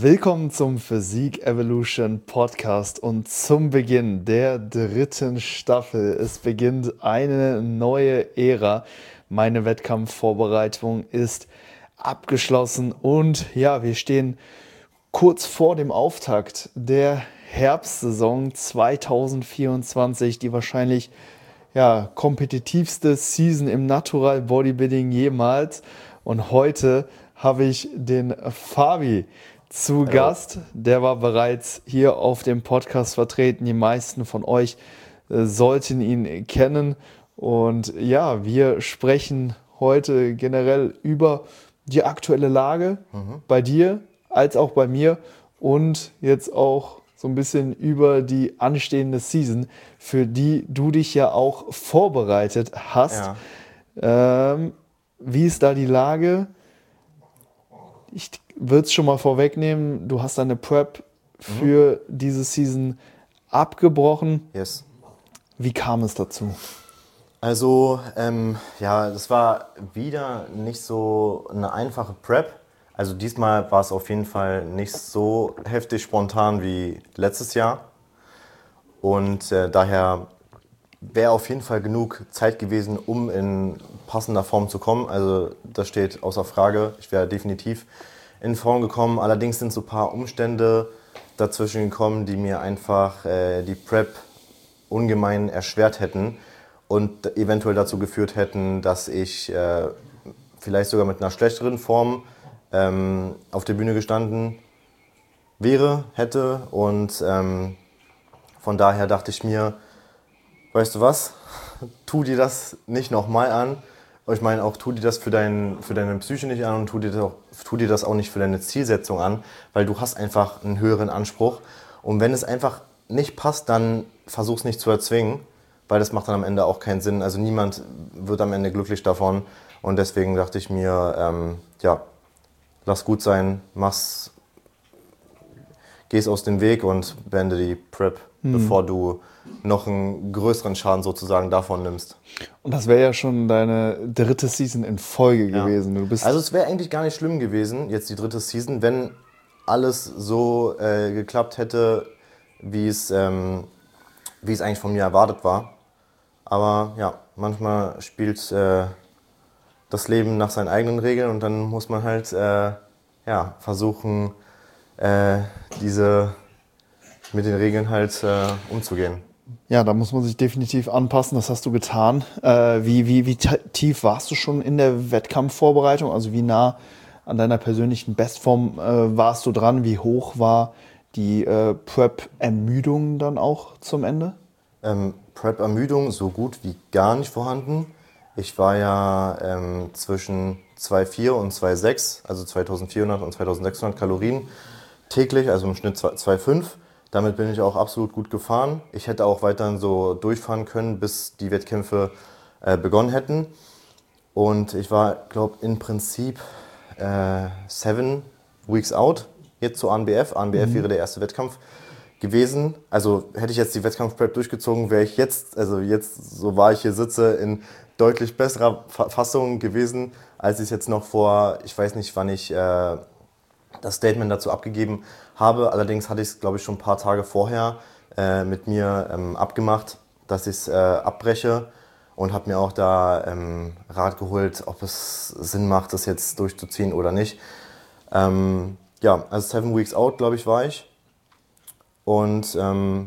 Willkommen zum Physik Evolution Podcast und zum Beginn der 3. Staffel. Es beginnt eine neue Ära. Meine Wettkampfvorbereitung ist abgeschlossen und ja, wir stehen kurz vor dem Auftakt der Herbstsaison 2024, die wahrscheinlich kompetitivste Season im Natural Bodybuilding jemals. Und heute habe ich den Fabi zu Gast. Der war bereits hier auf dem Podcast vertreten. Die meisten von euch sollten ihn kennen. Und ja, wir sprechen heute generell über die aktuelle Lage bei dir als auch bei mir und jetzt auch so ein bisschen über die anstehende Season, für die du dich ja auch vorbereitet hast. Ja. Wie ist da die Lage? Ich würde es schon mal vorwegnehmen, du hast deine Prep für diese Season abgebrochen. Yes. Wie kam es dazu? Also, das war wieder nicht so eine einfache Prep. Also diesmal war es auf jeden Fall nicht so heftig spontan wie letztes Jahr. Und daher wäre auf jeden Fall genug Zeit gewesen, um in passender Form zu kommen. Also das steht außer Frage. Ich wäre definitiv in Form gekommen. Allerdings sind so ein paar Umstände dazwischen gekommen, die mir einfach die Prep ungemein erschwert hätten und eventuell dazu geführt hätten, dass ich vielleicht sogar mit einer schlechteren Form auf der Bühne gestanden hätte. Und von daher dachte ich mir, weißt du was, tu dir das nicht nochmal an. Ich meine auch, tu dir das für deine Psyche nicht an und tu dir das auch nicht für deine Zielsetzung an, weil du hast einfach einen höheren Anspruch. Und wenn es einfach nicht passt, dann versuch es nicht zu erzwingen, weil das macht dann am Ende auch keinen Sinn. Also niemand wird am Ende glücklich davon. Und deswegen dachte ich mir, lass gut sein, geh's aus dem Weg und beende die Prep, bevor du noch einen größeren Schaden sozusagen davon nimmst. Und das wäre ja schon deine 3. Season in Folge gewesen. Du bist Also es wäre eigentlich gar nicht schlimm gewesen, jetzt die 3. Season, wenn alles so geklappt hätte, wie es eigentlich von mir erwartet war. Aber ja, manchmal spielt das Leben nach seinen eigenen Regeln und dann muss man halt versuchen, mit den Regeln halt umzugehen. Ja, da muss man sich definitiv anpassen, das hast du getan. Wie tief warst du schon in der Wettkampfvorbereitung? Also wie nah an deiner persönlichen Bestform warst du dran? Wie hoch war die Prep-Ermüdung dann auch zum Ende? Prep-Ermüdung so gut wie gar nicht vorhanden. Ich war ja zwischen 2,4 und 2,6, also 2400 und 2600 Kalorien täglich, also im Schnitt 2,5. Damit bin ich auch absolut gut gefahren. Ich hätte auch weiterhin so durchfahren können, bis die Wettkämpfe begonnen hätten. Und ich war, glaube im Prinzip 7 weeks out, jetzt zur ANBF. ANBF wäre der erste Wettkampf gewesen. Also hätte ich jetzt die Wettkampfprep durchgezogen, wäre ich jetzt, so wahr ich hier sitze, in deutlich besserer Fassung gewesen, als ich es jetzt noch vor, ich weiß nicht, wann ich das Statement dazu abgegeben habe. Allerdings hatte ich es, glaube ich, schon ein paar Tage vorher mit mir abgemacht, dass ich es abbreche und habe mir auch da Rat geholt, ob es Sinn macht, das jetzt durchzuziehen oder nicht. Also 7 weeks out, glaube ich, war ich. Und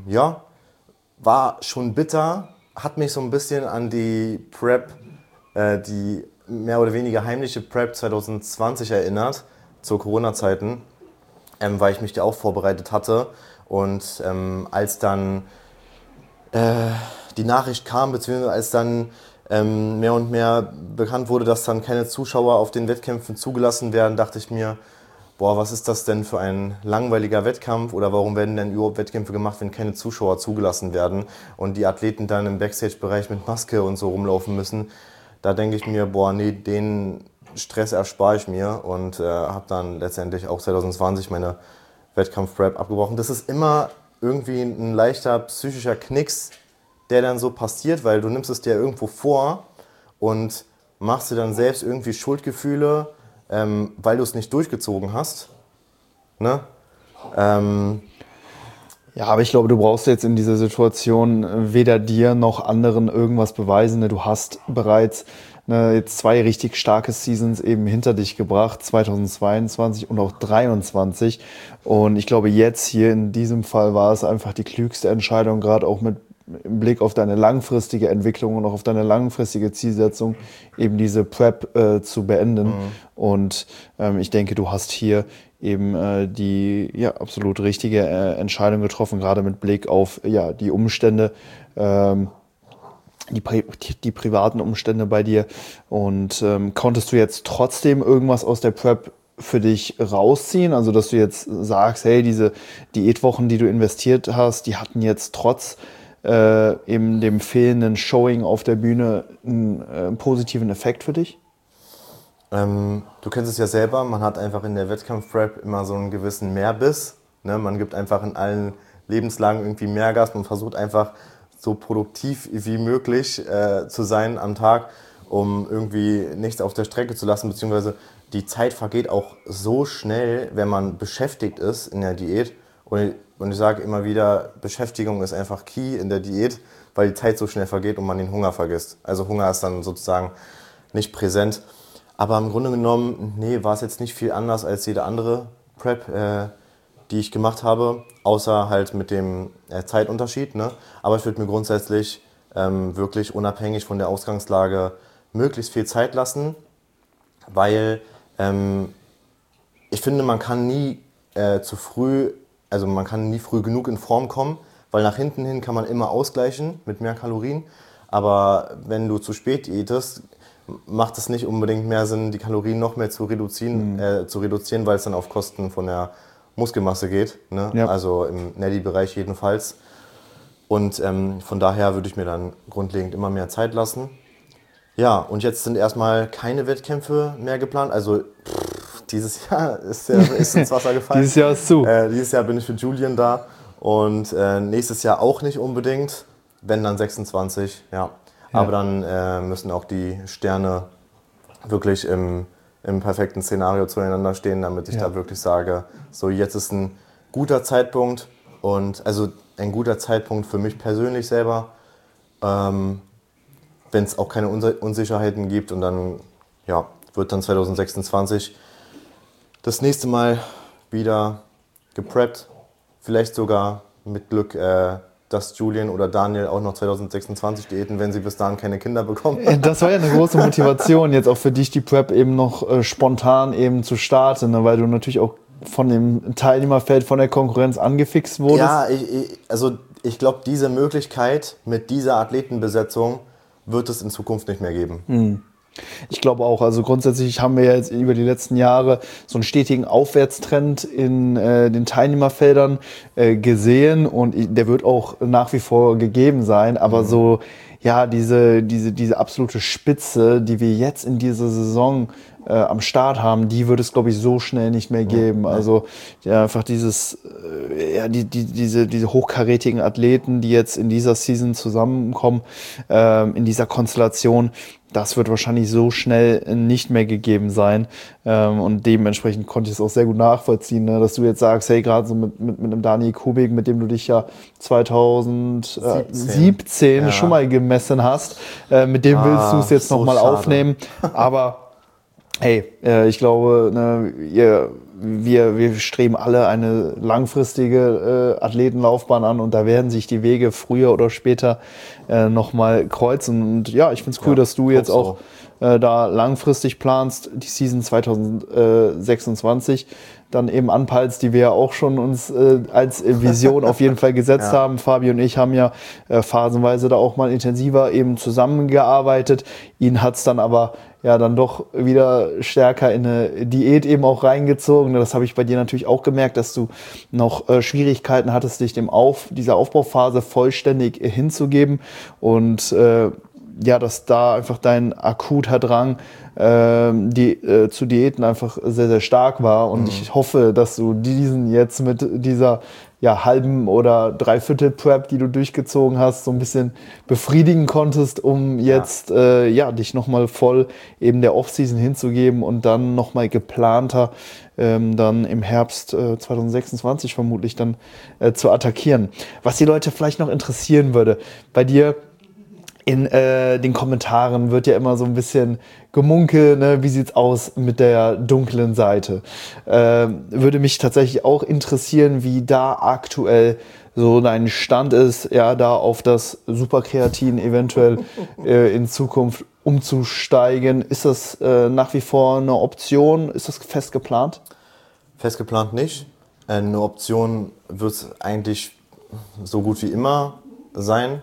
war schon bitter, hat mich so ein bisschen an die Prep, die mehr oder weniger heimliche Prep 2020 erinnert, zu Corona-Zeiten, weil ich mich da auch vorbereitet hatte. Und als dann die Nachricht kam, beziehungsweise als dann mehr und mehr bekannt wurde, dass dann keine Zuschauer auf den Wettkämpfen zugelassen werden, dachte ich mir, was ist das denn für ein langweiliger Wettkampf oder warum werden denn überhaupt Wettkämpfe gemacht, wenn keine Zuschauer zugelassen werden und die Athleten dann im Backstage-Bereich mit Maske und so rumlaufen müssen. Da denke ich mir, den Stress erspare ich mir und habe dann letztendlich auch 2020 meine Wettkampf-Prep abgebrochen. Das ist immer irgendwie ein leichter psychischer Knicks, der dann so passiert, weil du nimmst es dir irgendwo vor und machst dir dann selbst irgendwie Schuldgefühle, weil du es nicht durchgezogen hast. Ne? Ja, aber ich glaube, du brauchst jetzt in dieser Situation weder dir noch anderen irgendwas beweisen. Ne? Du hast bereits jetzt 2 richtig starke Seasons eben hinter dich gebracht, 2022 und auch 2023. Und ich glaube, jetzt hier in diesem Fall war es einfach die klügste Entscheidung, gerade auch mit im Blick auf deine langfristige Entwicklung und auch auf deine langfristige Zielsetzung, eben diese Prep zu beenden. Und ich denke, du hast hier eben die absolut richtige Entscheidung getroffen, gerade mit Blick auf die Umstände, die privaten Umstände bei dir. Und konntest du jetzt trotzdem irgendwas aus der Prep für dich rausziehen? Also, dass du jetzt sagst, hey, diese Diätwochen, die du investiert hast, die hatten jetzt trotz eben dem fehlenden Showing auf der Bühne einen positiven Effekt für dich? Du kennst es ja selber, man hat einfach in der Wettkampf-Prep immer so einen gewissen Mehrbiss. Ne? Man gibt einfach in allen Lebenslagen irgendwie Mehrgas. Man versucht einfach so produktiv wie möglich zu sein am Tag, um irgendwie nichts auf der Strecke zu lassen. Beziehungsweise die Zeit vergeht auch so schnell, wenn man beschäftigt ist in der Diät. Und ich sage immer wieder, Beschäftigung ist einfach key in der Diät, weil die Zeit so schnell vergeht und man den Hunger vergisst. Also Hunger ist dann sozusagen nicht präsent. Aber im Grunde genommen, nee, war es jetzt nicht viel anders als jede andere Prep, die ich gemacht habe, außer halt mit dem Zeitunterschied. Ne? Aber ich würde mir grundsätzlich wirklich unabhängig von der Ausgangslage möglichst viel Zeit lassen, weil ich finde, man kann nie man kann nie früh genug in Form kommen, weil nach hinten hin kann man immer ausgleichen mit mehr Kalorien. Aber wenn du zu spät diätest, macht es nicht unbedingt mehr Sinn, die Kalorien noch mehr zu reduzieren, weil es dann auf Kosten von der Muskelmasse geht. Ne? Ja. Also im Neddy-Bereich jedenfalls. Und von daher würde ich mir dann grundlegend immer mehr Zeit lassen. Ja, und jetzt sind erstmal keine Wettkämpfe mehr geplant. Also dieses Jahr ist ins Wasser gefallen. Dieses Jahr ist zu. Dieses Jahr bin ich für Julian da. Und nächstes Jahr auch nicht unbedingt. Wenn dann 26, ja. Aber dann müssen auch die Sterne wirklich im perfekten Szenario zueinander stehen, damit ich da wirklich sage, so jetzt ist ein guter Zeitpunkt und also ein guter Zeitpunkt für mich persönlich selber, wenn es auch keine Unsicherheiten gibt und dann wird dann 2026 das nächste Mal wieder gepreppt, vielleicht sogar mit Glück dass Julian oder Daniel auch noch 2026 diäten, wenn sie bis dahin keine Kinder bekommen. Das war ja eine große Motivation, jetzt auch für dich die Prep eben noch spontan eben zu starten, ne? Weil du natürlich auch von dem Teilnehmerfeld, von der Konkurrenz angefixt wurdest. Ja, ich glaube, diese Möglichkeit mit dieser Athletenbesetzung wird es in Zukunft nicht mehr geben. Ich glaube auch, also grundsätzlich haben wir jetzt über die letzten Jahre so einen stetigen Aufwärtstrend in den Teilnehmerfeldern gesehen und der wird auch nach wie vor gegeben sein, aber so, ja, diese absolute Spitze, die wir jetzt in dieser Saison am Start haben, die wird es, glaube ich, so schnell nicht mehr geben. Also einfach diese hochkarätigen Athleten, die jetzt in dieser Season zusammenkommen, in dieser Konstellation, das wird wahrscheinlich so schnell nicht mehr gegeben sein. Und dementsprechend konnte ich es auch sehr gut nachvollziehen, ne? Dass du jetzt sagst, hey, gerade so mit einem Daniel Kubik, mit dem du dich ja 2017 schon mal gemessen hast, mit dem willst du es jetzt so nochmal aufnehmen. Aber hey, ich glaube, ne, wir streben alle eine langfristige Athletenlaufbahn an und da werden sich die Wege früher oder später nochmal kreuzen. Und ja, ich finde es cool, dass du jetzt auch da langfristig planst, die Season 2026 dann eben anpeilst, die wir ja auch schon uns als Vision auf jeden Fall gesetzt haben. Fabi und ich haben ja phasenweise da auch mal intensiver eben zusammengearbeitet. Ihn hat's dann aber ja dann doch wieder stärker in eine Diät eben auch reingezogen. Das habe ich bei dir natürlich auch gemerkt, dass du noch Schwierigkeiten hattest, dich dieser Aufbauphase vollständig hinzugeben und dass da einfach dein akuter Drang zu Diäten einfach sehr, sehr stark war. Und ich hoffe, dass du diesen jetzt mit dieser halben oder dreiviertel Prep, die du durchgezogen hast, so ein bisschen befriedigen konntest, um jetzt dich nochmal voll eben der Offseason hinzugeben und dann nochmal geplanter dann im Herbst 2026 vermutlich dann zu attackieren. Was die Leute vielleicht noch interessieren würde, bei dir in den Kommentaren wird ja immer so ein bisschen gemunkelt, ne? Wie sieht's aus mit der dunklen Seite? Würde mich tatsächlich auch interessieren, wie da aktuell so dein Stand ist, ja, da auf das Superkreatin eventuell in Zukunft umzusteigen. Ist das nach wie vor eine Option? Ist das fest geplant? Fest geplant nicht. Eine Option wird es eigentlich so gut wie immer sein.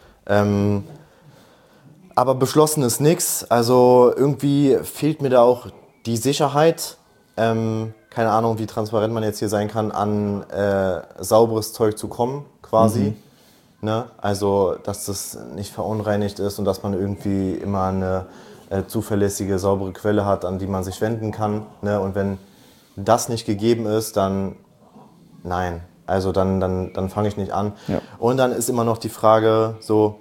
Aber beschlossen ist nichts. Also irgendwie fehlt mir da auch die Sicherheit, keine Ahnung, wie transparent man jetzt hier sein kann, an sauberes Zeug zu kommen, quasi. Ne? Also, dass das nicht verunreinigt ist und dass man irgendwie immer eine zuverlässige, saubere Quelle hat, an die man sich wenden kann. Ne? Und wenn das nicht gegeben ist, dann nein. Also dann fange ich nicht an. Ja. Und dann ist immer noch die Frage so,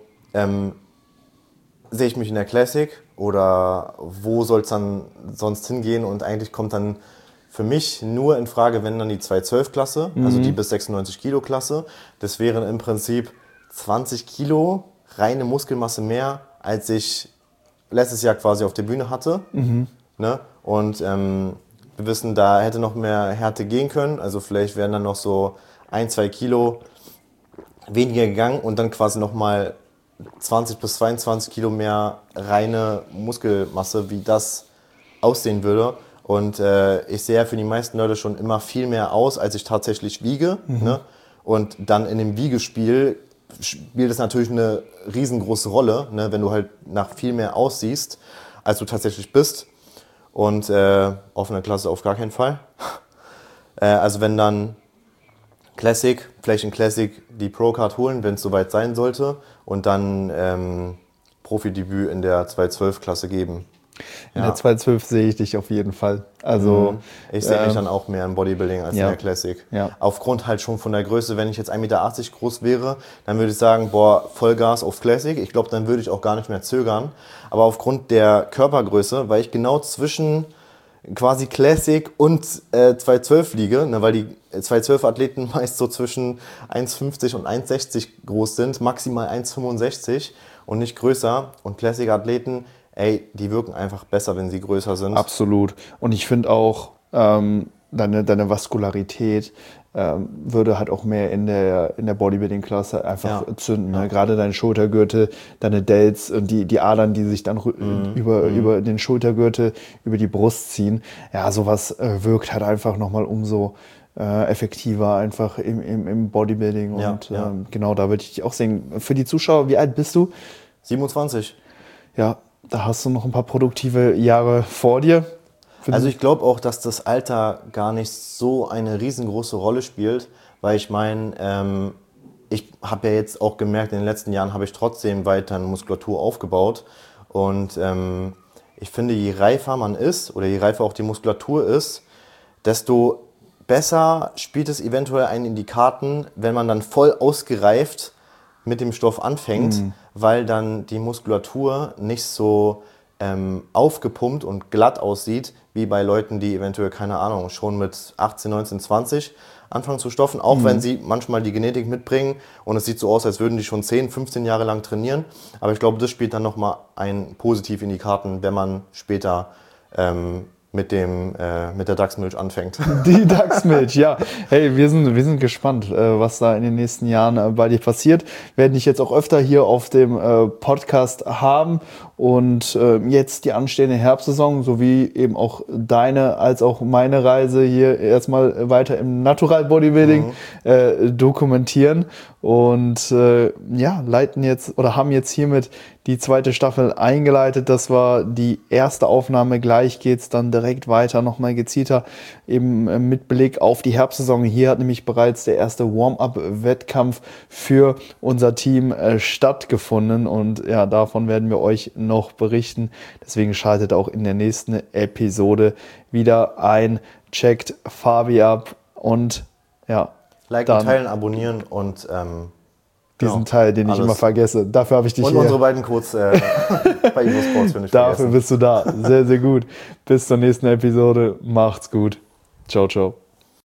sehe ich mich in der Classic oder wo soll es dann sonst hingehen? Und eigentlich kommt dann für mich nur in Frage, wenn dann die 212-Klasse, also die bis 96 Kilo Klasse. Das wären im Prinzip 20 Kilo reine Muskelmasse mehr, als ich letztes Jahr quasi auf der Bühne hatte. Ne? Und wir wissen, da hätte noch mehr Härte gehen können. Also vielleicht wären dann noch so 1-2 Kilo weniger gegangen und dann quasi nochmal 20 bis 22 Kilo mehr reine Muskelmasse, wie das aussehen würde. Und ich sehe ja für die meisten Leute schon immer viel mehr aus, als ich tatsächlich wiege. Ne? Und dann in dem Wiegespiel spielt es natürlich eine riesengroße Rolle, ne? Wenn du halt nach viel mehr aussiehst, als du tatsächlich bist. Und offene Klasse auf gar keinen Fall. Also wenn dann Classic, vielleicht in Classic die Pro-Card holen, wenn es soweit sein sollte. Und dann Profidebüt in der 212-Klasse geben. In der 212 sehe ich dich auf jeden Fall. Also ich sehe mich dann auch mehr im Bodybuilding als in der Classic. Ja. Aufgrund halt schon von der Größe, wenn ich jetzt 1,80 Meter groß wäre, dann würde ich sagen, Vollgas auf Classic. Ich glaube, dann würde ich auch gar nicht mehr zögern. Aber aufgrund der Körpergröße, weil ich genau zwischen quasi Classic und 212 liege, ne, weil die 212-Athleten meist so zwischen 1,50 und 1,60 groß sind, maximal 1,65 und nicht größer. Und Classic-Athleten, die wirken einfach besser, wenn sie größer sind. Absolut. Und ich finde auch, deine Vaskularität würde halt auch mehr in der Bodybuilding-Klasse einfach zünden. Ne? Gerade deine Schultergürtel, deine Delts und die Adern, die sich dann über den Schultergürtel, über die Brust ziehen. Ja, sowas wirkt halt einfach nochmal umso effektiver einfach im Bodybuilding. Und genau, da würde ich dich auch sehen. Für die Zuschauer, wie alt bist du? 27. Ja, da hast du noch ein paar produktive Jahre vor dir. Also ich glaube auch, dass das Alter gar nicht so eine riesengroße Rolle spielt, weil ich meine, ich habe ja jetzt auch gemerkt, in den letzten Jahren habe ich trotzdem weiter Muskulatur aufgebaut und ich finde, je reifer man ist oder je reifer auch die Muskulatur ist, desto besser spielt es eventuell einen in die Karten, wenn man dann voll ausgereift mit dem Stoff anfängt, weil dann die Muskulatur nicht so aufgepumpt und glatt aussieht, wie bei Leuten, die eventuell, keine Ahnung, schon mit 18, 19, 20 anfangen zu stoffen, auch wenn sie manchmal die Genetik mitbringen und es sieht so aus, als würden die schon 10, 15 Jahre lang trainieren. Aber ich glaube, das spielt dann nochmal positiv in die Karten, wenn man später mit der Dachsmilch anfängt. Die Dachsmilch, ja. Hey, wir sind gespannt, was da in den nächsten Jahren bei dir passiert. Werden dich jetzt auch öfter hier auf dem Podcast haben und jetzt die anstehende Herbstsaison sowie eben auch deine als auch meine Reise hier erstmal weiter im Natural Bodybuilding dokumentieren und leiten jetzt oder haben jetzt hiermit die zweite Staffel eingeleitet. Das war die erste Aufnahme. Gleich geht's dann direkt weiter, nochmal gezielter eben mit Blick auf die Herbstsaison. Hier hat nämlich bereits der erste Warm-up-Wettkampf für unser Team stattgefunden und ja, davon werden wir euch noch berichten. Deswegen schaltet auch in der nächsten Episode wieder ein, checkt Fabi ab und ja, Liken, Dann teilen, abonnieren und diesen Teil, den ich alles. immer vergesse. Dafür habe ich dich Und hier. unsere beiden Codes bei Evo Sports für nicht Dafür vergessen. bist du da. Sehr, sehr gut. Bis zur nächsten Episode. Macht's gut. Ciao, ciao.